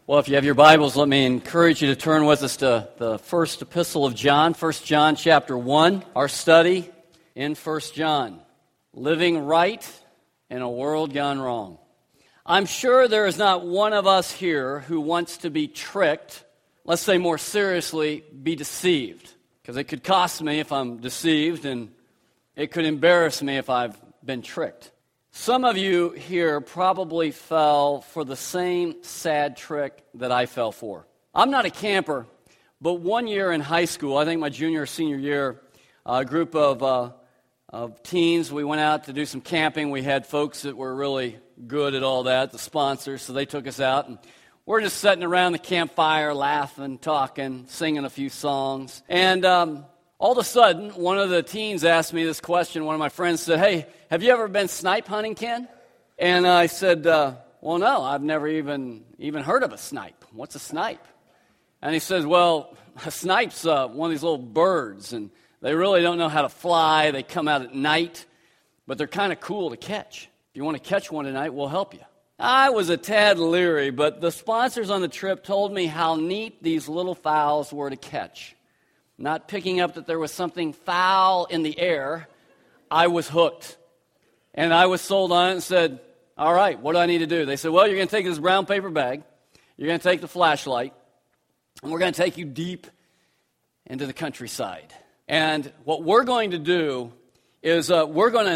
Well, if you have your Bibles, let me encourage you to turn with us to the first epistle of John, 1 John chapter 1, our study in 1 John, living right in a world gone wrong. I'm sure there is not one of us here who wants to be tricked, let's say more seriously, be deceived, because it could cost me if I'm deceived, and it could embarrass me if I've been tricked. Some of you here probably fell for the same sad trick that I fell for. I'm not a camper, but one year in high school, I think my junior or senior year, a group of teens, we went out to do some camping. We had folks that were really good at all that, the sponsors, so they took us out. And we're just sitting around the campfire, laughing, talking, singing a few songs. And all of a sudden, one of the teens asked me this question. One of my friends said, "Hey, have you ever been snipe hunting, Ken?" And I said, "Well, no, I've never even heard of a snipe. What's a snipe?" And he says, "Well, a snipe's one of these little birds, and they really don't know how to fly. They come out at night, but they're kind of cool to catch. If you want to catch one tonight, we'll help you." I was a tad leery, but the sponsors on the trip told me how neat these little fowls were to catch. Not picking up that there was something foul in the air, I was hooked. And I was sold on it and said, "All right, what do I need to do?" They said, "Well, you're going to take this brown paper bag, you're going to take the flashlight, and we're going to take you deep into the countryside. And what we're going to do is we're going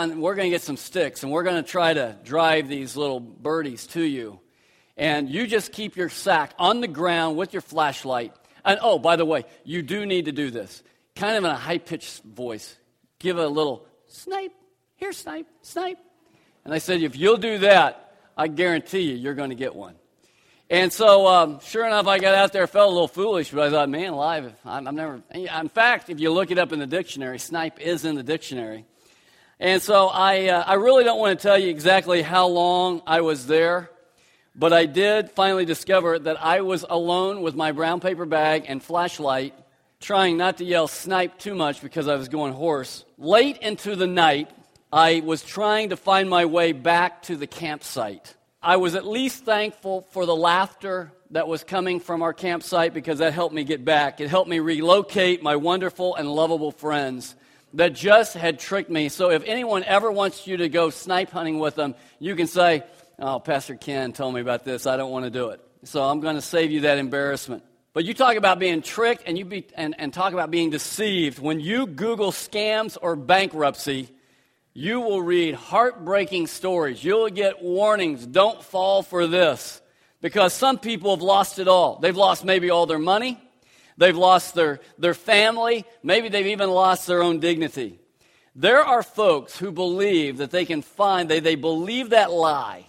to get some sticks, and we're going to try to drive these little birdies to you. And you just keep your sack on the ground with your flashlight. And oh, by the way, you do need to do this. Kind of in a high-pitched voice. Give a little snipe. Here, snipe, snipe." And I said, "If you'll do that, I guarantee you're going to get one." And so, sure enough, I got out there, felt a little foolish, but I thought, man, alive, I'm never. In fact, if you look it up in the dictionary, snipe is in the dictionary. And so I really don't want to tell you exactly how long I was there, but I did finally discover that I was alone with my brown paper bag and flashlight, trying not to yell snipe too much because I was going hoarse. Late into the night, I was trying to find my way back to the campsite. I was at least thankful for the laughter that was coming from our campsite because that helped me get back. It helped me relocate my wonderful and lovable friends that just had tricked me. So if anyone ever wants you to go snipe hunting with them, you can say, "Oh, Pastor Ken told me about this. I don't want to do it." So I'm going to save you that embarrassment. But you talk about being tricked and talk about being deceived. When you Google scams or bankruptcy, you will read heartbreaking stories. You'll get warnings, don't fall for this. Because some people have lost it all. They've lost maybe all their money. They've lost their family. Maybe they've even lost their own dignity. There are folks who believe that they can find, they believe that lie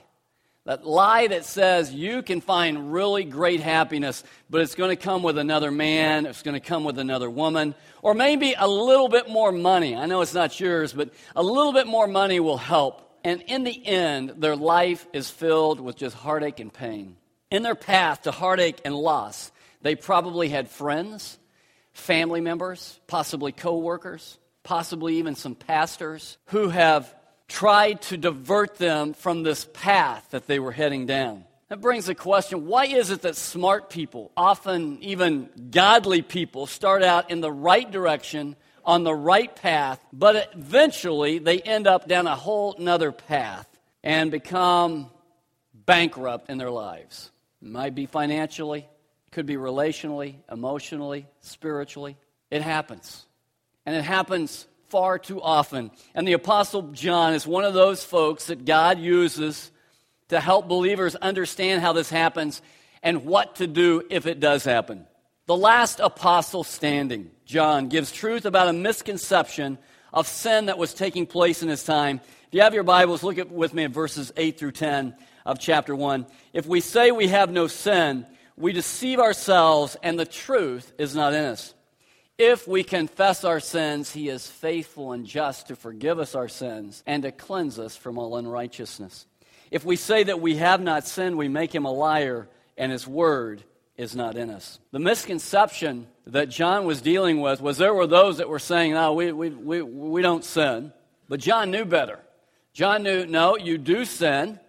that says you can find really great happiness, but it's going to come with another man, it's going to come with another woman, or maybe a little bit more money. I know it's not yours, but a little bit more money will help. And in the end, their life is filled with just heartache and pain. In their path to heartache and loss, they probably had friends, family members, possibly co-workers, possibly even some pastors who have tried to divert them from this path that they were heading down. That brings the question, why is it that smart people, often even godly people, start out in the right direction, on the right path, but eventually they end up down a whole nother path and become bankrupt in their lives? It might be financially, it could be relationally, emotionally, spiritually. It happens. And it happens far too often. And the Apostle John is one of those folks that God uses to help believers understand how this happens and what to do if it does happen. The last apostle standing, John, gives truth about a misconception of sin that was taking place in his time. If you have your Bibles, look with me at verses 8 through 10 of chapter 1. "If we say we have no sin, we deceive ourselves, and the truth is not in us. If we confess our sins, he is faithful and just to forgive us our sins and to cleanse us from all unrighteousness. If we say that we have not sinned, we make him a liar, and his word is not in us." The misconception that John was dealing with was there were those that were saying, "No, we don't sin." But John knew better. John knew, no, you do sin.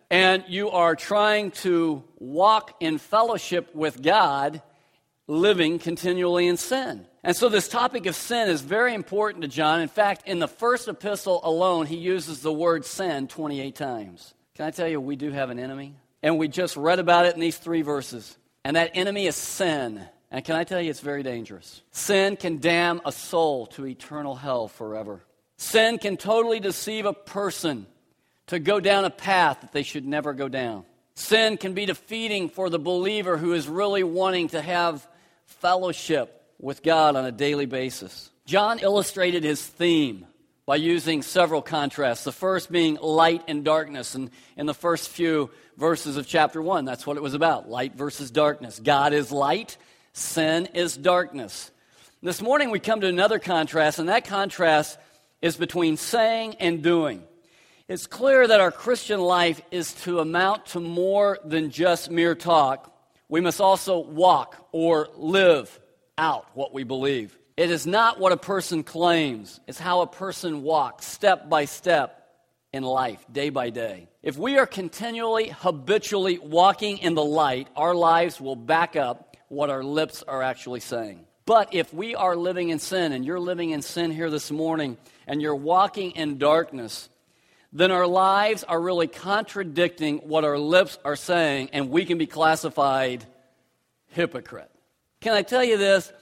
and you are trying to walk in fellowship with God, living continually in sin. And so this topic of sin is very important to John. In fact, in the first epistle alone, he uses the word sin 28 times. Can I tell you, we do have an enemy? And we just read about it in these 3 verses. And that enemy is sin. And can I tell you, it's very dangerous. Sin can damn a soul to eternal hell forever. Sin can totally deceive a person to go down a path that they should never go down. Sin can be defeating for the believer who is really wanting to have fellowship with God on a daily basis. John illustrated his theme by using several contrasts. The first being light and darkness. And in the first few verses of chapter 1, that's what it was about. Light versus darkness. God is light. Sin is darkness. This morning we come to another contrast, and that contrast is between saying and doing. It's clear that our Christian life is to amount to more than just mere talk. We must also walk or live out what we believe. It is not what a person claims. It's how a person walks step by step in life, day by day. If we are continually, habitually walking in the light, our lives will back up what our lips are actually saying. But if we are living in sin, and you're living in sin here this morning, and you're walking in darkness, then our lives are really contradicting what our lips are saying, and we can be classified hypocrite. Can I tell you this?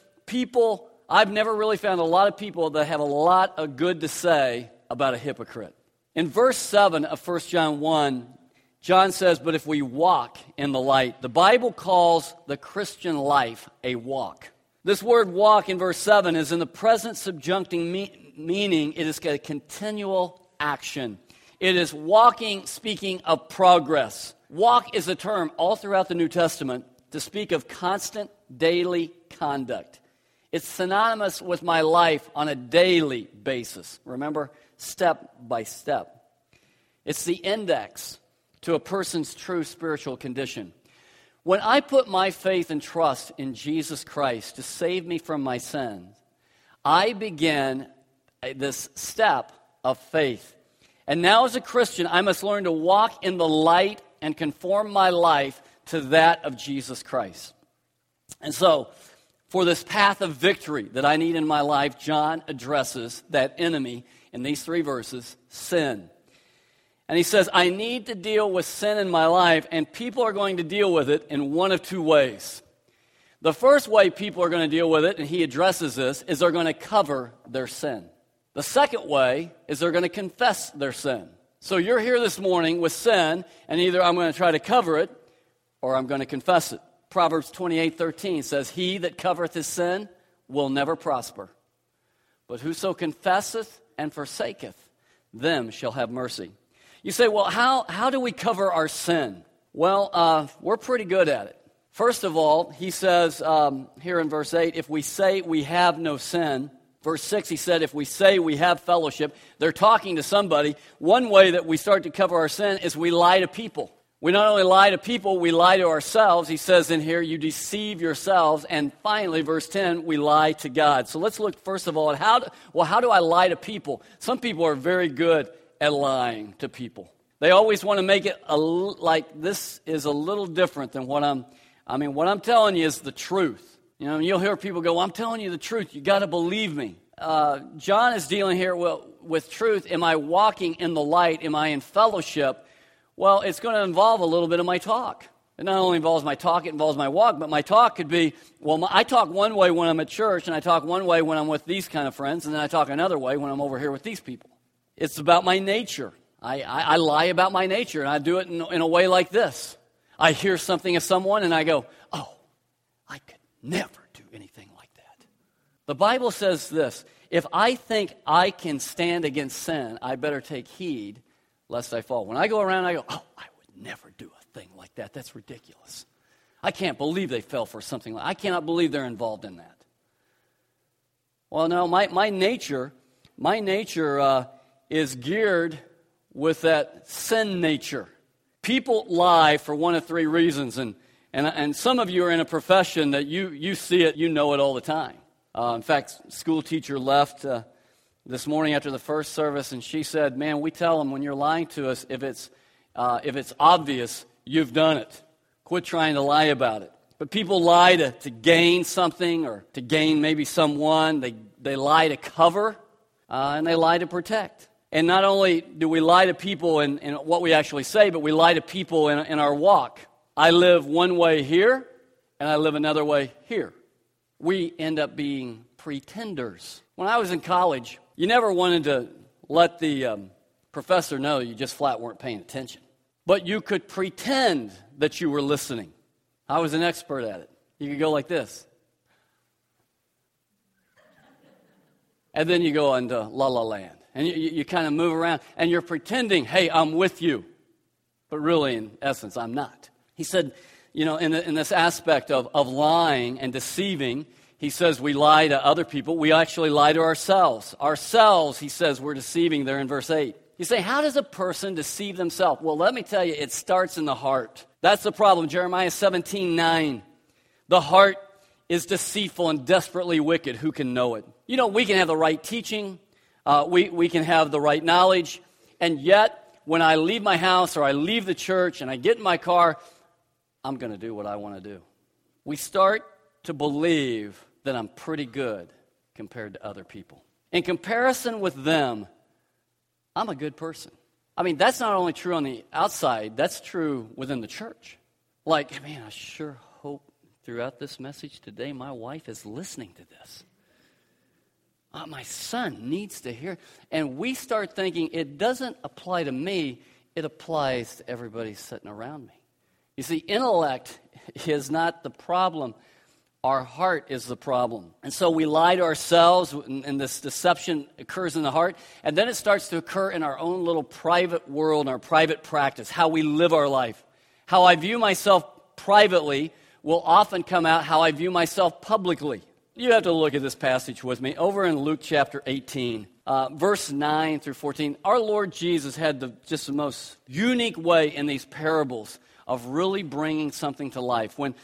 I've never really found a lot of people that have a lot of good to say about a hypocrite. In verse 7 of 1 John 1, John says, but if we walk in the light, the Bible calls the Christian life a walk. This word walk in verse 7 is in the present subjuncting meaning. It is a continual action. It is walking, speaking of progress. Walk is a term all throughout the New Testament to speak of constant daily conduct. It's synonymous with my life on a daily basis. Remember, step by step. It's the index to a person's true spiritual condition. When I put my faith and trust in Jesus Christ to save me from my sins, I begin this step of faith. And now as a Christian, I must learn to walk in the light and conform my life to that of Jesus Christ. And so, for this path of victory that I need in my life, John addresses that enemy in these 3 verses, sin. And he says, I need to deal with sin in my life, and people are going to deal with it in one of 2 ways. The first way people are going to deal with it, and he addresses this, is they're going to cover their sin. The second way is they're going to confess their sin. So you're here this morning with sin, and either I'm going to try to cover it, or I'm going to confess it. Proverbs 28:13 says, he that covereth his sin will never prosper. But whoso confesseth and forsaketh, them shall have mercy. You say, well, how do we cover our sin? Well, we're pretty good at it. First of all, he says here in verse 8, if we say we have no sin. Verse 6, he said, if we say we have fellowship, they're talking to somebody. One way that we start to cover our sin is we lie to people. We not only lie to people, we lie to ourselves. He says in here, you deceive yourselves. And finally, verse 10, we lie to God. So let's look first of all at how do I lie to people? Some people are very good at lying to people. They always want to make it like this is a little different than what I'm telling you is the truth. You know, you'll hear people go, I'm telling you the truth. You got to believe me. John is dealing here with truth. Am I walking in the light? Am I in fellowship? Well, it's going to involve a little bit of my talk. It not only involves my talk, it involves my walk, but my talk could be, I talk one way when I'm at church, and I talk one way when I'm with these kind of friends, and then I talk another way when I'm over here with these people. It's about my nature. I lie about my nature, and I do it in a way like this. I hear something of someone, and I go, oh, I could never do anything like that. The Bible says this, if I think I can stand against sin, I better take heed lest I fall. When I go around, I go, oh, I would never do a thing like that. That's ridiculous. I can't believe they fell for something like that. I cannot believe they're involved in that. Well, no, my nature is geared with that sin nature. People lie for one of 3 reasons, and some of you are in a profession that you see it, you know it all the time. In fact, school teacher left this morning after the first service, and she said, man, we tell them when you're lying to us, if If it's obvious, you've done it. Quit trying to lie about it. But people lie to gain something or to gain maybe someone. They lie to cover, and they lie to protect. And not only do we lie to people in what we actually say, but we lie to people in our walk. I live one way here, and I live another way here. We end up being pretenders. When I was in college, you never wanted to let the professor know you just flat weren't paying attention. But you could pretend that you were listening. I was an expert at it. You could go like this. And then you go into La La Land. And you kind of move around, and you're pretending, hey, I'm with you. But really, in essence, I'm not. He said, in this aspect of lying and deceiving, he says we lie to other people. We actually lie to ourselves. Ourselves, he says, we're deceiving there in verse 8. You say, how does a person deceive themselves? Well, let me tell you, it starts in the heart. That's the problem. Jeremiah 17:9. The heart is deceitful and desperately wicked. Who can know it? We can have the right teaching. We can have the right knowledge. And yet, when I leave my house or I leave the church and I get in my car, I'm going to do what I want to do. We start to believe that I'm pretty good compared to other people. In comparison with them, I'm a good person. I mean, that's not only true on the outside, that's true within the church. Like, man, I sure hope throughout this message today my wife is listening to this. My son needs to hear. And we start thinking it doesn't apply to me, it applies to everybody sitting around me. You see, intellect is not the problem. Our heart is the problem. And so we lie to ourselves, and this deception occurs in the heart, and then it starts to occur in our own little private world, in our private practice, how we live our life. How I view myself privately will often come out how I view myself publicly. You have to look at this passage with me. Over in Luke chapter 18, verse 9 through 14, our Lord Jesus had just the most unique way in these parables of really bringing something to life. When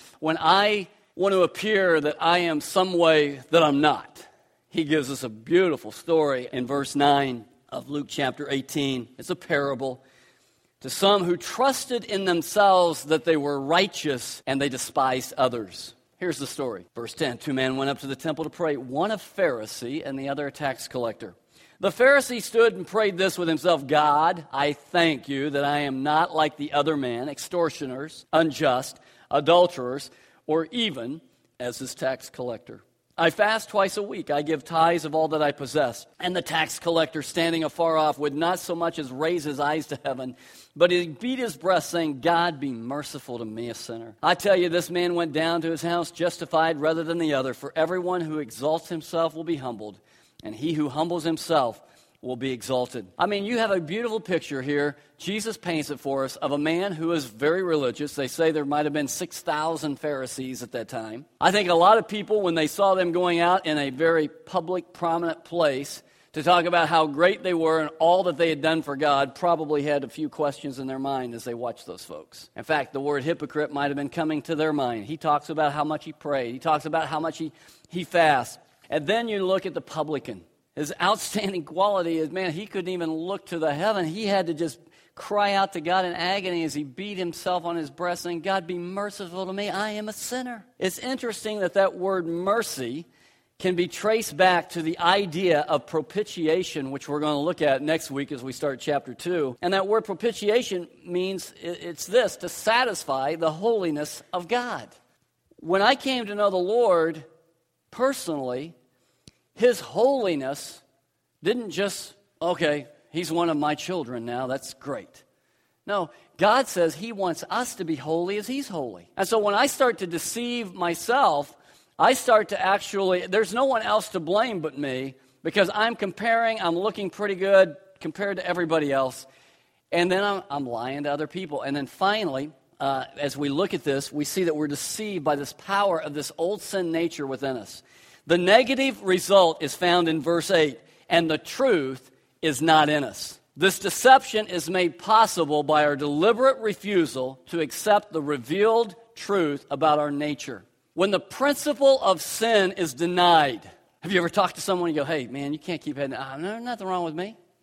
I want to appear that I am some way that I'm not, he gives us a beautiful story in verse 9 of Luke chapter 18. It's a parable. To some who trusted in themselves that they were righteous and they despised others. Here's the story. Verse 10, 2 men went up to the temple to pray, one a Pharisee and the other a tax collector. The Pharisee stood and prayed this with himself, God, I thank you that I am not like the other men, extortioners, unjust, adulterers, or even as this tax collector. I fast twice a week. I give tithes of all that I possess. And the tax collector, standing afar off, would not so much as raise his eyes to heaven, but he beat his breast, saying, God, be merciful to me, a sinner. I tell you, this man went down to his house justified rather than the other. For everyone who exalts himself will be humbled, and he who humbles himself will be exalted. I mean, you have a beautiful picture here. Jesus paints it for us of a man who is very religious. They say there might have been 6,000 Pharisees at that time. I think a lot of people, when they saw them going out in a very public, prominent place to talk about how great they were and all that they had done for God, probably had a few questions in their mind as they watched those folks. In fact, the word hypocrite might have been coming to their mind. He talks about how much he prayed. He talks about how much he fasts. And then you look at the publican. His outstanding quality is, man, he couldn't even look to the heaven. He had to just cry out to God in agony as he beat himself on his breast, saying, God, be merciful to me. I am a sinner. It's interesting that word mercy can be traced back to the idea of propitiation, which we're going to look at next week as we start chapter 2. And that word propitiation means it's this, to satisfy the holiness of God. When I came to know the Lord personally, His holiness didn't just, okay, he's one of my children now, that's great. No, God says he wants us to be holy as he's holy. And so when I start to deceive myself, I start to actually, there's no one else to blame but me, because I'm looking pretty good compared to everybody else, and then I'm lying to other people. And then finally, as we look at this, we see that we're deceived by this power of this old sin nature within us. The negative result is found in verse 8, and the truth is not in us. This deception is made possible by our deliberate refusal to accept the revealed truth about our nature. When the principle of sin is denied, have you ever talked to someone and you go, hey, man, you can't keep heading, there's nothing wrong with me?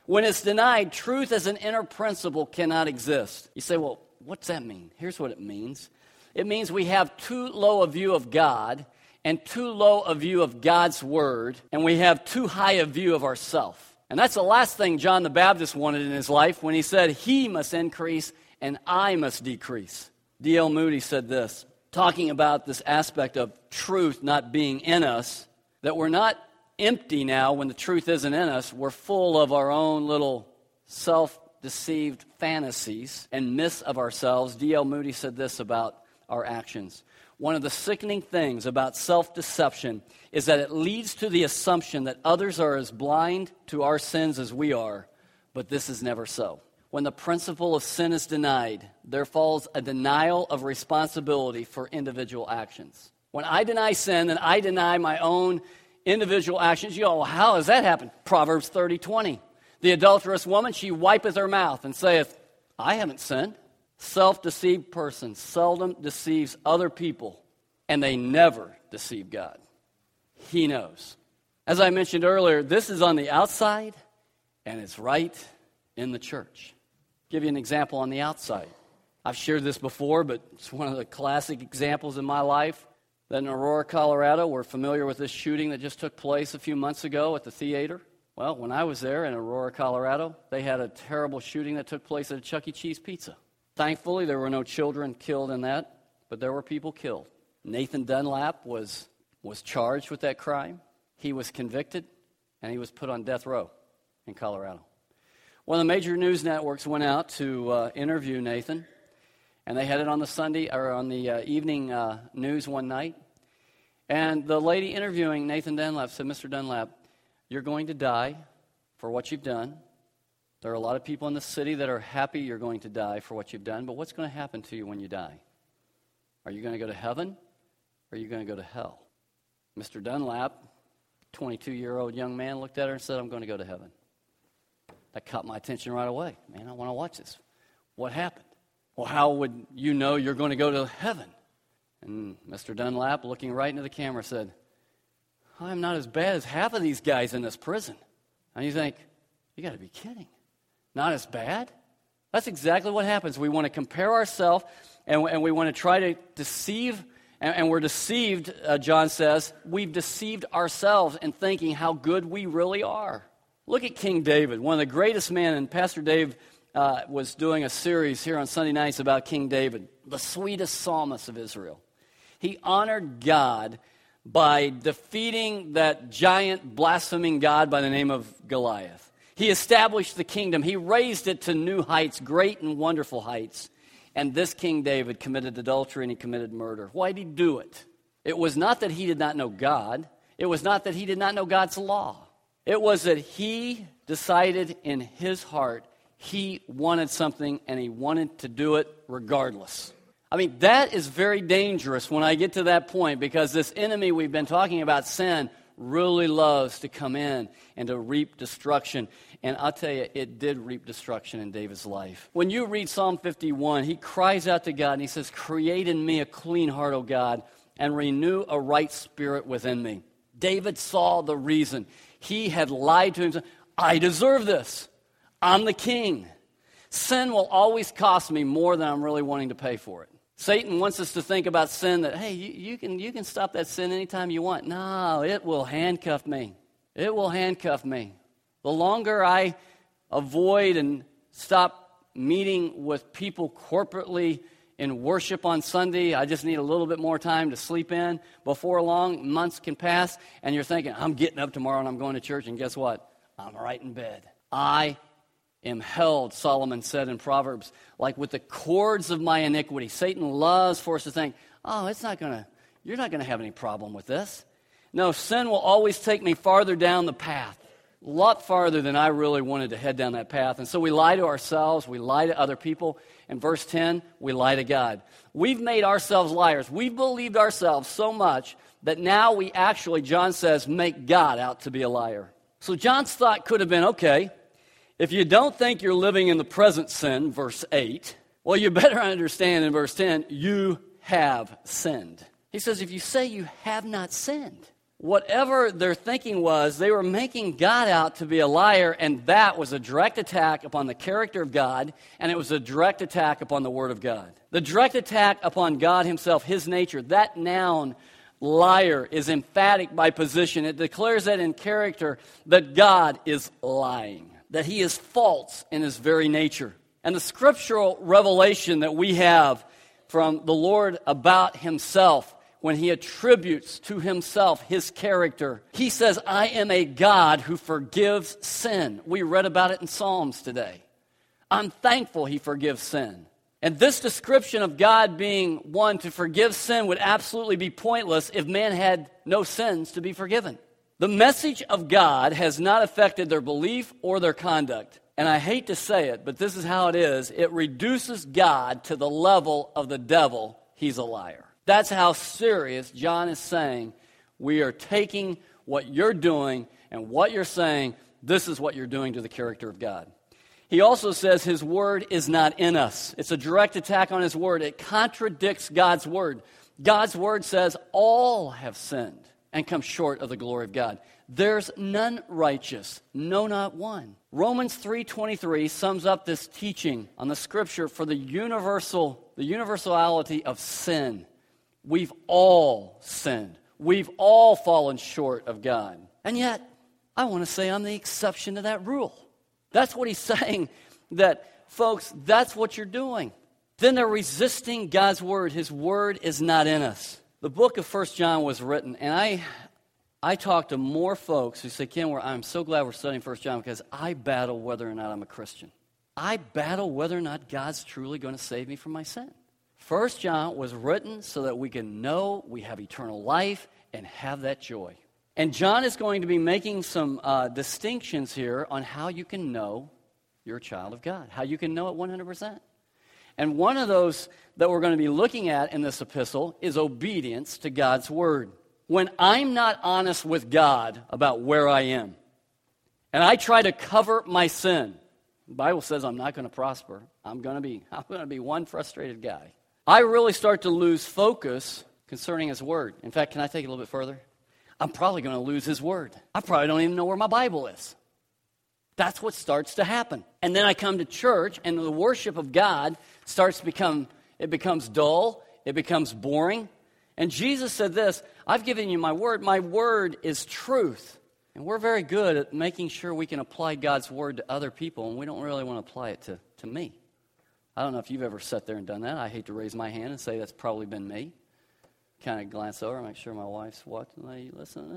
When it's denied, truth as an inner principle cannot exist. You say, well, what's that mean? Here's what it means. It means we have too low a view of God and too low a view of God's Word, and we have too high a view of ourselves. And that's the last thing John the Baptist wanted in his life when he said, he must increase and I must decrease. D.L. Moody said this, talking about this aspect of truth not being in us, that we're not empty now when the truth isn't in us. We're full of our own little self-deceived fantasies and myths of ourselves. D.L. Moody said this about our actions. One of the sickening things about self-deception is that it leads to the assumption that others are as blind to our sins as we are, but this is never so. When the principle of sin is denied, there falls a denial of responsibility for individual actions. When I deny sin, then I deny my own individual actions. You go, well, how has that happened? Proverbs 30:20. The adulterous woman, she wipeth her mouth and saith, I haven't sinned. Self-deceived person seldom deceives other people, and they never deceive God. He knows. As I mentioned earlier, this is on the outside, and it's right in the church. I'll give you an example on the outside. I've shared this before, but it's one of the classic examples in my life. That in Aurora, Colorado, we're familiar with this shooting that just took place a few months ago at the theater. Well, when I was there in Aurora, Colorado, they had a terrible shooting that took place at a Chuck E. Cheese Pizza. Thankfully, there were no children killed in that, but there were people killed. Nathan Dunlap was charged with that crime. He was convicted, and he was put on death row in Colorado. One of the major news networks went out to interview Nathan, and they had it on the Sunday or on the evening news one night. And the lady interviewing Nathan Dunlap said, Mr. Dunlap, you're going to die for what you've done. There are a lot of people in the city that are happy you're going to die for what you've done, but what's going to happen to you when you die? Are you going to go to heaven or are you going to go to hell? Mr. Dunlap, 22-year-old young man, looked at her and said, I'm going to go to heaven. That caught my attention right away. Man, I want to watch this. What happened? Well, how would you know you're going to go to heaven? And Mr. Dunlap, looking right into the camera, said, I'm not as bad as half of these guys in this prison. And you think, you got to be kidding. Not as bad? That's exactly what happens. We want to compare ourselves, and we want to try to deceive, and we're deceived, John says. We've deceived ourselves in thinking how good we really are. Look at King David, one of the greatest men, and Pastor Dave was doing a series here on Sunday nights about King David, the sweetest psalmist of Israel. He honored God by defeating that giant blaspheming God by the name of Goliath. He established the kingdom. He raised it to new heights, great and wonderful heights. And this King David committed adultery and he committed murder. Why did he do it? It was not that he did not know God. It was not that he did not know God's law. It was that he decided in his heart he wanted something and he wanted to do it regardless. I mean, that is very dangerous when I get to that point, because this enemy we've been talking about, sin, really loves to come in and to reap destruction. And I'll tell you, it did reap destruction in David's life. When you read Psalm 51, he cries out to God and he says, create in me a clean heart, O God, and renew a right spirit within me. David saw the reason. He had lied to himself. I deserve this. I'm the king. Sin will always cost me more than I'm really wanting to pay for it. Satan wants us to think about sin that, hey, you can stop that sin anytime you want. No, it will handcuff me. It will handcuff me. The longer I avoid and stop meeting with people corporately in worship on Sunday, I just need a little bit more time to sleep in. Before long, months can pass, and you're thinking, I'm getting up tomorrow and I'm going to church, and guess what? I'm right in bed. I am held, Solomon said in Proverbs, like with the cords of my iniquity. Satan loves for us to think, oh, you're not going to have any problem with this. No, sin will always take me farther down the path, a lot farther than I really wanted to head down that path. And so we lie to ourselves, we lie to other people. In verse 10, we lie to God. We've made ourselves liars. We've believed ourselves so much that now we actually, John says, make God out to be a liar. So John's thought could have been, okay, if you don't think you're living in the present sin, verse 8, well, you better understand in verse 10, you have sinned. He says, if you say you have not sinned, whatever their thinking was, they were making God out to be a liar, and that was a direct attack upon the character of God, and it was a direct attack upon the Word of God. The direct attack upon God himself, his nature, that noun, liar, is emphatic by position. It declares that in character that God is lying, that he is false in his very nature. And the scriptural revelation that we have from the Lord about himself, when he attributes to himself his character, he says, I am a God who forgives sin. We read about it in Psalms today. I'm thankful he forgives sin. And this description of God being one to forgive sin would absolutely be pointless if man had no sins to be forgiven. The message of God has not affected their belief or their conduct. And I hate to say it, but this is how it is. It reduces God to the level of the devil. He's a liar. That's how serious John is saying we are taking what you're doing and what you're saying, this is what you're doing to the character of God. He also says his word is not in us. It's a direct attack on his word. It contradicts God's word. God's word says all have sinned and come short of the glory of God. There's none righteous, no, not one. Romans 3:23 sums up this teaching on the scripture for the universality of sin. We've all sinned. We've all fallen short of God. And yet, I want to say I'm the exception to that rule. That's what he's saying, that, folks, that's what you're doing. Then they're resisting God's word. His word is not in us. The book of 1 John was written, and I talk to more folks who say, Ken, I'm so glad we're studying 1 John because I battle whether or not I'm a Christian. I battle whether or not God's truly going to save me from my sin. 1 John was written so that we can know we have eternal life and have that joy. And John is going to be making some distinctions here on how you can know you're a child of God, how you can know it 100%. And one of those that we're going to be looking at in this epistle is obedience to God's word. When I'm not honest with God about where I am, and I try to cover my sin, the Bible says I'm not going to prosper. I'm going to be one frustrated guy. I really start to lose focus concerning his word. In fact, can I take it a little bit further? I'm probably going to lose his word. I probably don't even know where my Bible is. That's what starts to happen. And then I come to church, and the worship of God becomes dull, it becomes boring. And Jesus said this, I've given you my word is truth. And we're very good at making sure we can apply God's word to other people, and we don't really want to apply it to me. I don't know if you've ever sat there and done that. I hate to raise my hand and say that's probably been me. Kind of glance over, make sure my wife's watching. Hey, you listen to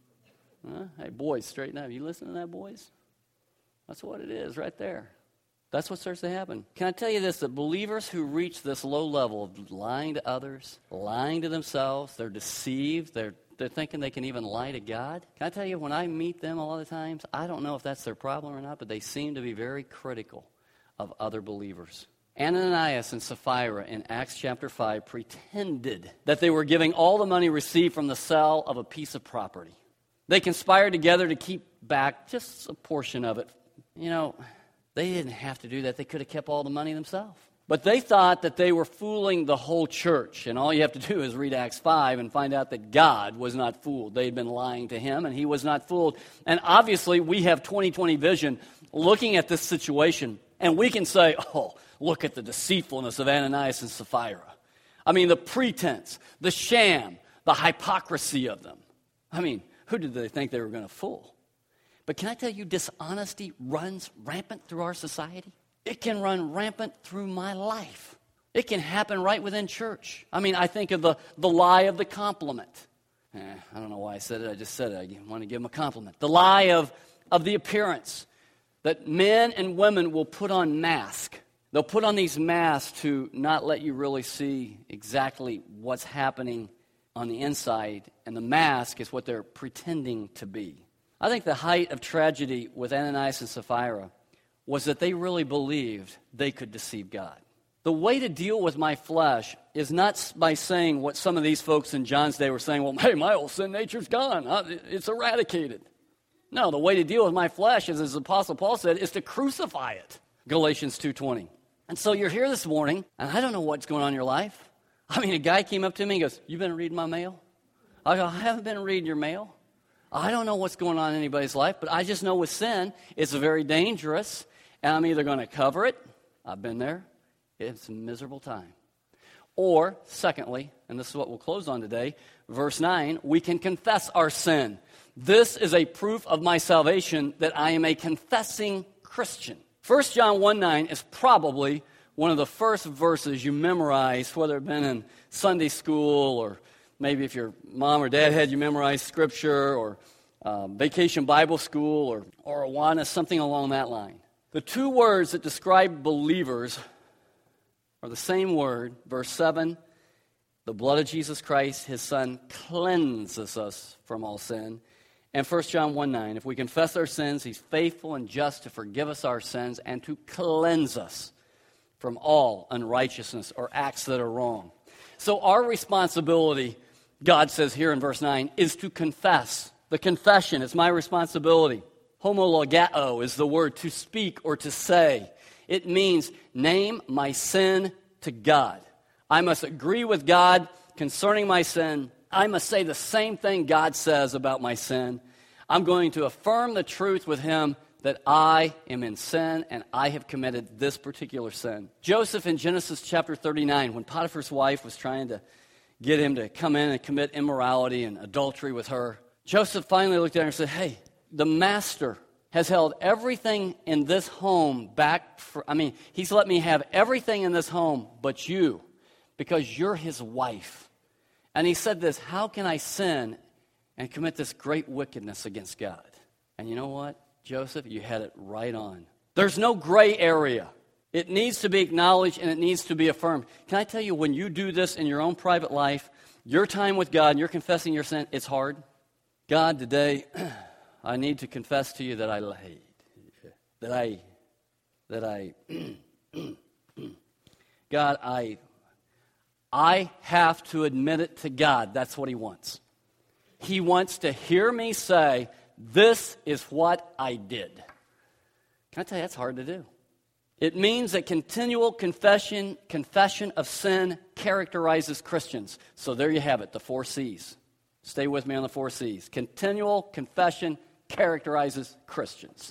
this? Hey, boys, straighten up. You listen to that, boys? That's what it is right there. That's what starts to happen. Can I tell you this, that believers who reach this low level of lying to others, lying to themselves, they're deceived, they're thinking they can even lie to God. Can I tell you, when I meet them a lot of times, I don't know if that's their problem or not, but they seem to be very critical of other believers. Ananias and Sapphira in Acts chapter 5 pretended that they were giving all the money received from the sale of a piece of property. They conspired together to keep back just a portion of it. You know, they didn't have to do that. They could have kept all the money themselves. But they thought that they were fooling the whole church. And all you have to do is read Acts 5 and find out that God was not fooled. They had been lying to him, and he was not fooled. And obviously, we have 20/20 vision looking at this situation. And we can say, oh, look at the deceitfulness of Ananias and Sapphira. I mean, the pretense, the sham, the hypocrisy of them. I mean, who did they think they were going to fool? But can I tell you, dishonesty runs rampant through our society? It can run rampant through my life. It can happen right within church. I mean, I think of the lie of the compliment. I don't know why I said it. I just said it. I want to give them a compliment. The lie of the appearance. That men and women will put on masks. They'll put on these masks to not let you really see exactly what's happening on the inside. And the mask is what they're pretending to be. I think the height of tragedy with Ananias and Sapphira was that they really believed they could deceive God. The way to deal with my flesh is not by saying what some of these folks in John's day were saying, well, hey, my old sin nature's gone. It's eradicated. No, the way to deal with my flesh, as the Apostle Paul said, is to crucify it. Galatians 2:20. And so you're here this morning, and I don't know what's going on in your life. I mean, a guy came up to me and goes, you been reading my mail? I go, I haven't been reading your mail. I don't know what's going on in anybody's life, but I just know with sin, it's very dangerous, and I'm either going to cover it. I've been there. It's a miserable time. Or, secondly, and this is what we'll close on today, verse 9, we can confess our sin. This is a proof of my salvation that I am a confessing Christian. 1 John 1:9 is probably one of the first verses you memorize, whether it's been in Sunday school or maybe if your mom or dad had you memorize Scripture or vacation Bible school or Awana, something along that line. The two words that describe believers are the same word. Verse 7, the blood of Jesus Christ, his Son, cleanses us from all sin. And 1 John 1:9, if we confess our sins, he's faithful and just to forgive us our sins and to cleanse us from all unrighteousness or acts that are wrong. So our responsibility, God says here in verse 9, is to confess. The confession is my responsibility. Homologao is the word to speak or to say. It means name my sin to God. I must agree with God concerning my sin. I must say the same thing God says about my sin. I'm going to affirm the truth with him that I am in sin and I have committed this particular sin. Joseph in Genesis chapter 39, when Potiphar's wife was trying to get him to come in and commit immorality and adultery with her, Joseph finally looked at her and said, hey, the master has held everything in this home back he's let me have everything in this home but you, because you're his wife. And he said this, how can I sin and commit this great wickedness against God? And you know what, Joseph, you had it right on. There's no gray area. It needs to be acknowledged and it needs to be affirmed. Can I tell you, when you do this in your own private life, your time with God, and you're confessing your sin, it's hard. God, today, I need to confess to you that I lied. God, I have to admit it to God. That's what he wants. He wants to hear me say, this is what I did. Can I tell you, that's hard to do. It means that continual confession of sin characterizes Christians. So there you have it, the 4 C's. Stay with me on the 4 C's. Continual confession characterizes Christians.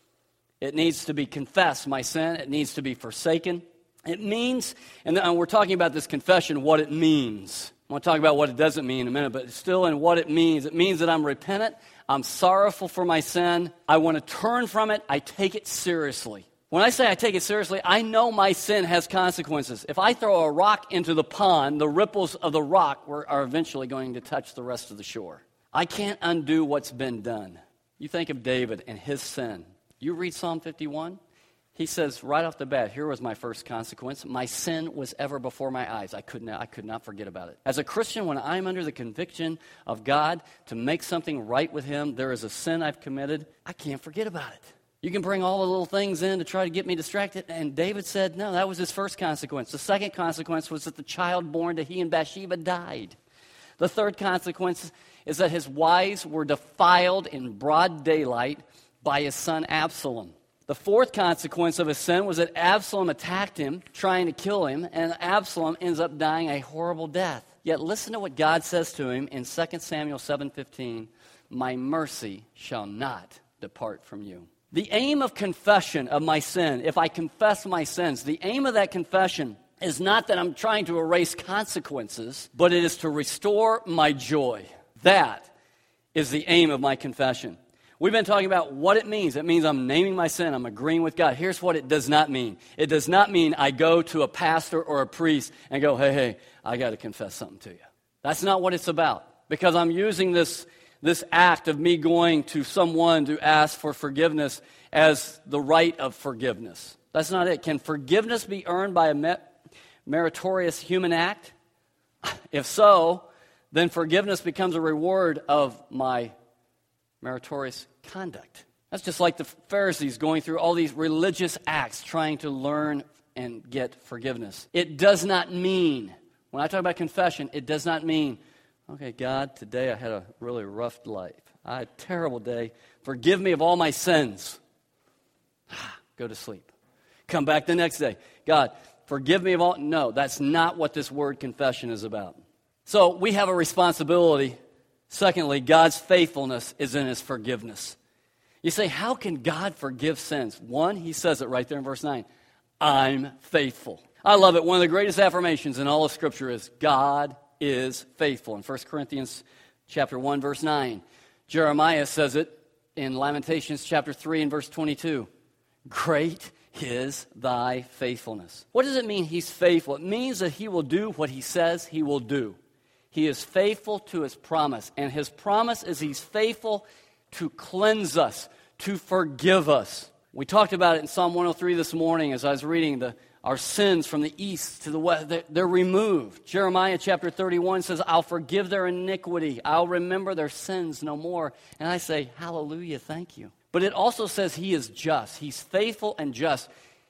It needs to be confessed, my sin. It needs to be forsaken. It means, and we're talking about this confession, what it means. I want to talk about what it doesn't mean in a minute, but still in what it means. It means that I'm repentant. I'm sorrowful for my sin. I want to turn from it. I take it seriously. When I say I take it seriously, I know my sin has consequences. If I throw a rock into the pond, the ripples of the rock are eventually going to touch the rest of the shore. I can't undo what's been done. You think of David and his sin. You read Psalm 51, he says right off the bat, here was my first consequence. My sin was ever before my eyes. I could not forget about it. As a Christian, when I'm under the conviction of God to make something right with him, there is a sin I've committed, I can't forget about it. You can bring all the little things in to try to get me distracted. And David said, no, that was his first consequence. The second consequence was that the child born to he and Bathsheba died. The third consequence is that his wives were defiled in broad daylight by his son Absalom. The fourth consequence of his sin was that Absalom attacked him, trying to kill him, and Absalom ends up dying a horrible death. Yet listen to what God says to him in 2 Samuel 7:15, my mercy shall not depart from you. The aim of confession of my sin, if I confess my sins, the aim of that confession is not that I'm trying to erase consequences, but it is to restore my joy. That is the aim of my confession. We've been talking about what it means. It means I'm naming my sin. I'm agreeing with God. Here's what it does not mean. It does not mean I go to a pastor or a priest and go, hey, I got to confess something to you. That's not what it's about. Because I'm using this act of me going to someone to ask for forgiveness as the right of forgiveness. That's not it. Can forgiveness be earned by a meritorious human act? If so, then forgiveness becomes a reward of my meritorious conduct. That's just like the Pharisees going through all these religious acts trying to learn and get forgiveness. It does not mean, when I talk about confession, it does not mean, okay, God, today I had a really rough life. I had a terrible day. Forgive me of all my sins. Go to sleep. Come back the next day. God, forgive me of all. No, that's not what this word confession is about. So we have a responsibility Secondly, God's faithfulness is in his forgiveness. You say, how can God forgive sins? One, he says it right there in verse 9. I'm faithful. I love it. One of the greatest affirmations in all of Scripture is God is faithful. In 1 Corinthians chapter 1, verse 9, Jeremiah says it in Lamentations chapter 3 and verse 22. Great is thy faithfulness. What does it mean he's faithful? It means that he will do what he says he will do. He is faithful to his promise, and his promise is he's faithful to cleanse us, to forgive us. We talked about it in Psalm 103 this morning as I was reading our sins from the east to the west. They're removed. Jeremiah chapter 31 says, I'll forgive their iniquity. I'll remember their sins no more. And I say, hallelujah, thank you. But it also says he is just. He's faithful and just.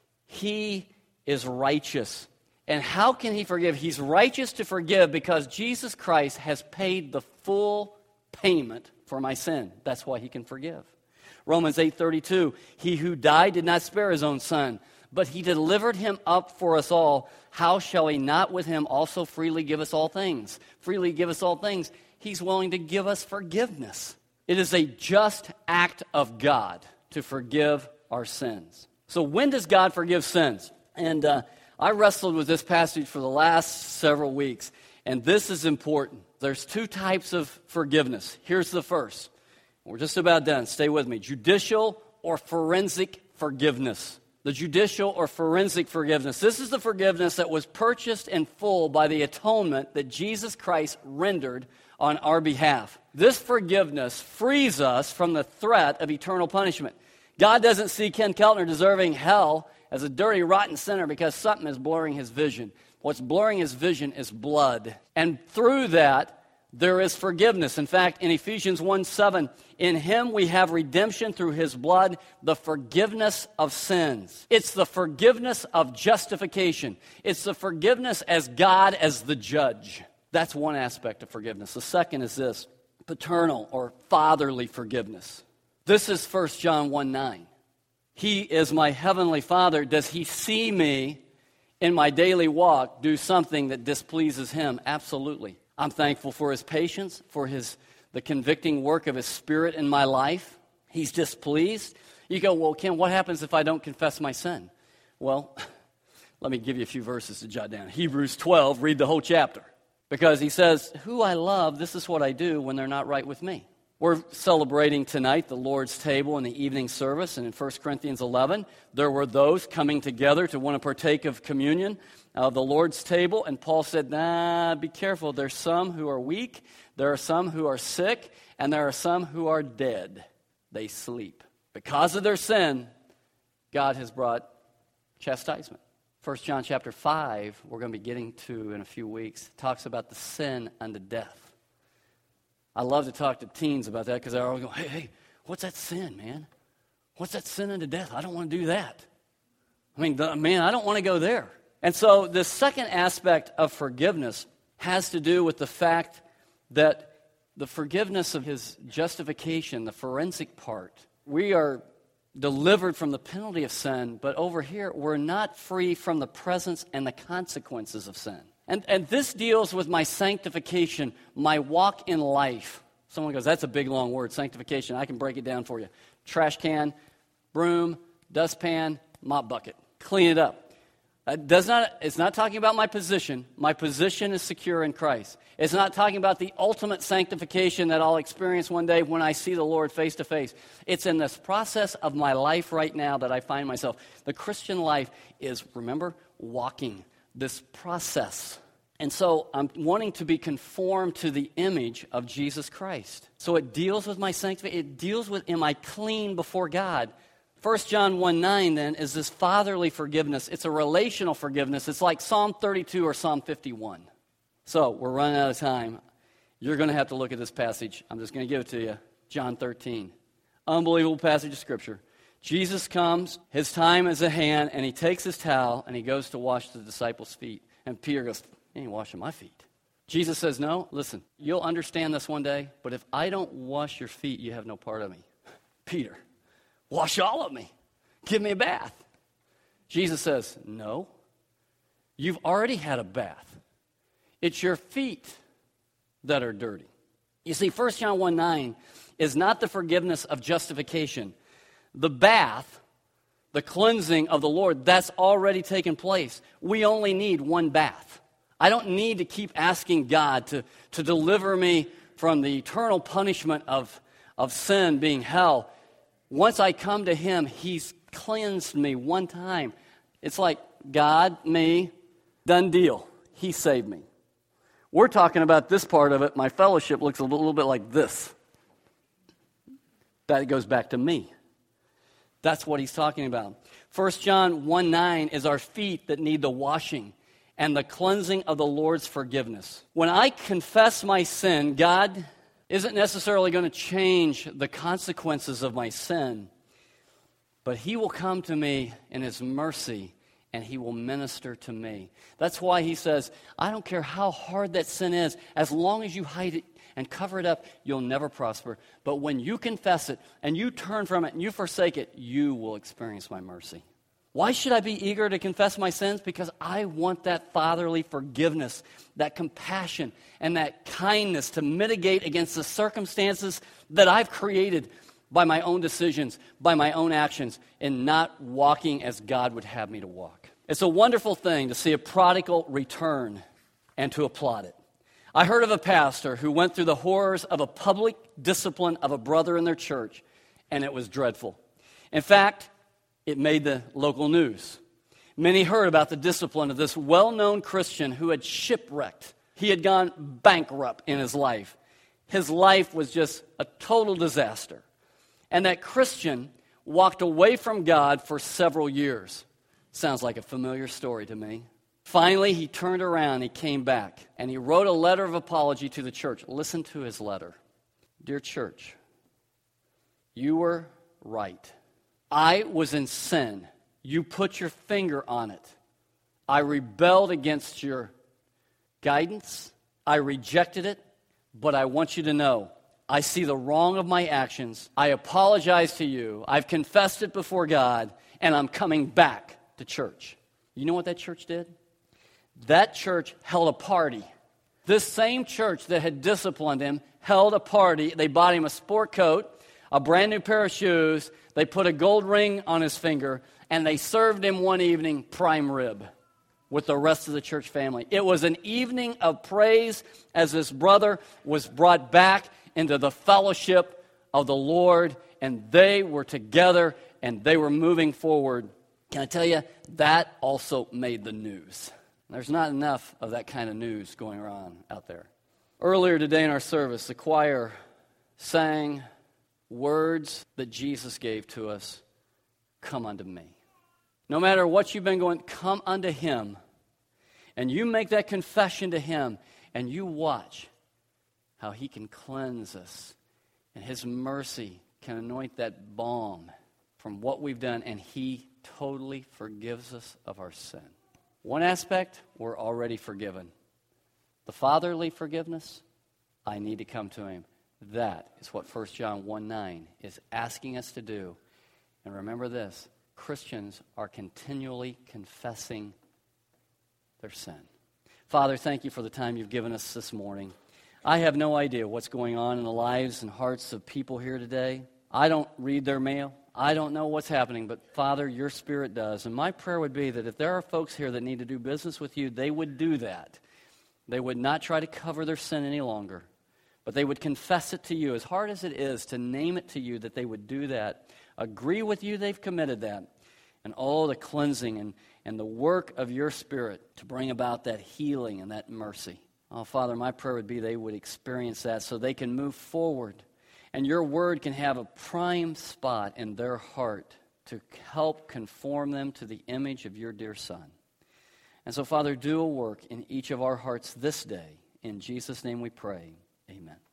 He is righteous. And how can he forgive? He's righteous to forgive because Jesus Christ has paid the full payment for my sin. That's why he can forgive. Romans 8:32, he who died did not spare his own son, but he delivered him up for us all. How shall he not with him also freely give us all things? Freely give us all things. He's willing to give us forgiveness. It is a just act of God to forgive our sins. So when does God forgive sins? And I wrestled with this passage for the last several weeks, and this is important. There's two types of forgiveness. Here's the first. We're just about done. Stay with me. Judicial or forensic forgiveness. The judicial or forensic forgiveness. This is the forgiveness that was purchased in full by the atonement that Jesus Christ rendered on our behalf. This forgiveness frees us from the threat of eternal punishment. God doesn't see Ken Keltner deserving hell as a dirty, rotten sinner because something is blurring his vision. What's blurring his vision is blood. And through that, there is forgiveness. In fact, in Ephesians 1:7, in him we have redemption through his blood, the forgiveness of sins. It's the forgiveness of justification. It's the forgiveness as God as the judge. That's one aspect of forgiveness. The second is this, paternal or fatherly forgiveness. This is 1 John 1:9. He is my heavenly Father. Does he see me in my daily walk do something that displeases him? Absolutely. I'm thankful for his patience, for the convicting work of his Spirit in my life. He's displeased. You go, well, Ken, what happens if I don't confess my sin? Well, let me give you a few verses to jot down. Hebrews 12, read the whole chapter. Because he says, who I love, this is what I do when they're not right with me. We're celebrating tonight the Lord's table in the evening service, and in 1 Corinthians 11, there were those coming together to want to partake of communion of the Lord's table, and Paul said, be careful. There's some who are weak, there are some who are sick, and there are some who are dead. They sleep. Because of their sin, God has brought chastisement. 1 John chapter 5, we're going to be getting to in a few weeks, talks about the sin unto death. I love to talk to teens about that because they're always going, hey, what's that sin, man? What's that sin unto death? I don't want to do that. I don't want to go there. And so the second aspect of forgiveness has to do with the fact that the forgiveness of his justification, the forensic part, we are delivered from the penalty of sin, but over here we're not free from the presence and the consequences of sin. And this deals with my sanctification, my walk in life. Someone goes, that's a big, long word, sanctification. I can break it down for you. Trash can, broom, dustpan, mop bucket. Clean it up. It's not talking about my position. My position is secure in Christ. It's not talking about the ultimate sanctification that I'll experience one day when I see the Lord face to face. It's in this process of my life right now that I find myself. The Christian life is, remember, walking. This process. And so I'm wanting to be conformed to the image of Jesus Christ. So it deals with my sanctification. It deals with, am I clean before God? 1 John 1:9 then is this fatherly forgiveness. It's a relational forgiveness. It's like Psalm 32 or Psalm 51. So we're running out of time. You're going to have to look at this passage. I'm just going to give it to you. John 13. Unbelievable passage of Scripture. Jesus comes, his time is at hand, and he takes his towel and he goes to wash the disciples' feet. And Peter goes, he ain't washing my feet. Jesus says, no, listen, you'll understand this one day, but if I don't wash your feet, you have no part of me. Peter, wash all of me. Give me a bath. Jesus says, no, you've already had a bath. It's your feet that are dirty. You see, 1 John 1:9 is not the forgiveness of justification. The bath, the cleansing of the Lord, that's already taken place. We only need one bath. I don't need to keep asking God to deliver me from the eternal punishment of sin being hell. Once I come to Him, He's cleansed me one time. It's like God, me, done deal. He saved me. We're talking about this part of it. My fellowship looks a little bit like this. That goes back to me. That's what he's talking about. 1 John 1:9 is our feet that need the washing and the cleansing of the Lord's forgiveness. When I confess my sin, God isn't necessarily going to change the consequences of my sin, but He will come to me in His mercy and He will minister to me. That's why He says, I don't care how hard that sin is, as long as you hide it and cover it up, you'll never prosper. But when you confess it and you turn from it and you forsake it, you will experience my mercy. Why should I be eager to confess my sins? Because I want that fatherly forgiveness, that compassion, and that kindness to mitigate against the circumstances that I've created by my own decisions, by my own actions, in not walking as God would have me to walk. It's a wonderful thing to see a prodigal return and to applaud it. I heard of a pastor who went through the horrors of a public discipline of a brother in their church, and it was dreadful. In fact, it made the local news. Many heard about the discipline of this well-known Christian who had shipwrecked. He had gone bankrupt in his life. His life was just a total disaster. And that Christian walked away from God for several years. Sounds like a familiar story to me. Finally, he turned around, he came back, and he wrote a letter of apology to the church. Listen to his letter. Dear church, you were right. I was in sin. You put your finger on it. I rebelled against your guidance. I rejected it, but I want you to know, I see the wrong of my actions. I apologize to you. I've confessed it before God, and I'm coming back to church. You know what that church did? That church held a party. This same church that had disciplined him held a party. They bought him a sport coat, a brand new pair of shoes. They put a gold ring on his finger, and they served him one evening prime rib with the rest of the church family. It was an evening of praise as this brother was brought back into the fellowship of the Lord, and they were together, and they were moving forward. Can I tell you, that also made the news. There's not enough of that kind of news going on out there. Earlier today in our service, the choir sang words that Jesus gave to us, come unto me. No matter what you've been going, come unto Him. And you make that confession to Him, and you watch how He can cleanse us. And His mercy can anoint that balm from what we've done, and He totally forgives us of our sin. One aspect, we're already forgiven. The fatherly forgiveness, I need to come to Him. That is what 1 John 1:9 is asking us to do. And remember this, Christians are continually confessing their sin. Father, thank you for the time you've given us this morning. I have no idea what's going on in the lives and hearts of people here today. I don't read their mail. I don't know what's happening, but Father, your Spirit does. And my prayer would be that if there are folks here that need to do business with you, they would do that. They would not try to cover their sin any longer, but they would confess it to you. As hard as it is to name it to you, that they would do that. Agree with you they've committed that. And all the cleansing and the work of your Spirit to bring about that healing and that mercy. Oh, Father, my prayer would be they would experience that so they can move forward. And your word can have a prime spot in their heart to help conform them to the image of your dear Son. And so, Father, do a work in each of our hearts this day. In Jesus' name we pray. Amen.